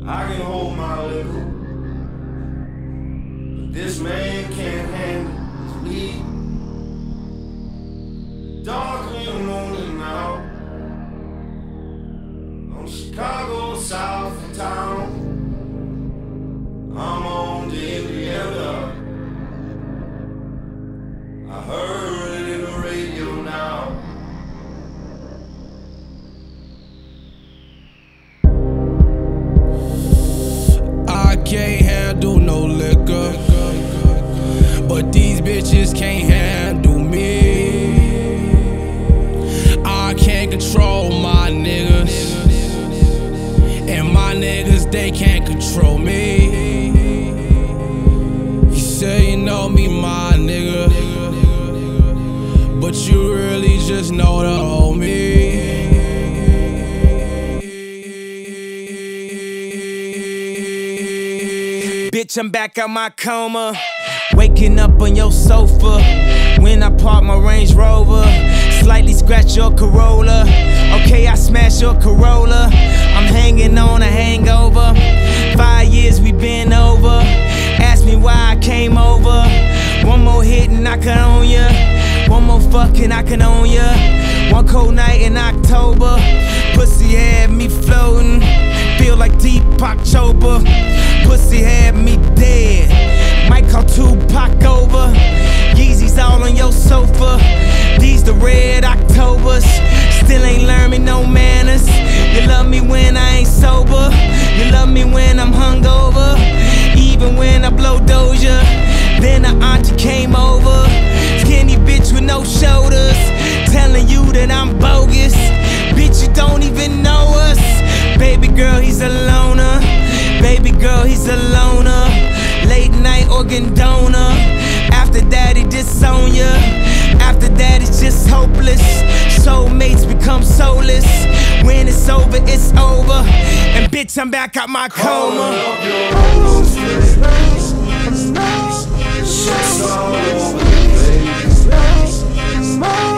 I can hold my liquor, but this man can't handle his weed. Dark in the morning now, on Chicago South Town. I'm on Henrietta. I heard it in the radio now. I can't handle no liquor, but these bitches can't handle me. I can't control my niggas, and my niggas, they can't control me. You say you know me, my nigga, but you really just know the old me. Bitch, I'm back out my coma, waking up on your sofa. When I park my Range Rover, slightly scratch your Corolla. Okay, I smash your Corolla. I'm hanging on a hangover. 5 years we been over. Ask me why I came over. One more hit and I can own ya. One more fucking I can own ya. One cold night in October, pussy had me floating. Feel like Deepak Chopra. Pussy had me dead. Might call Tupac over. Yeezys all on your sofa. These the red Octobers. Still ain't learned me no manners. You love me when I ain't sober. You love me when I'm hungover. Even when I blow Doja. Then the auntie came over. Skinny bitch with no shoulders, telling you that I'm bogus. Bitch, you don't even know us. Baby girl, he's a loner. Baby girl, he's a loner. Late night organ donor. After that, he disown ya. After that, it's just hopeless. Soulmates become soulless. When it's over, it's over. And bitch, I'm back out my coma. Shit's all over the place.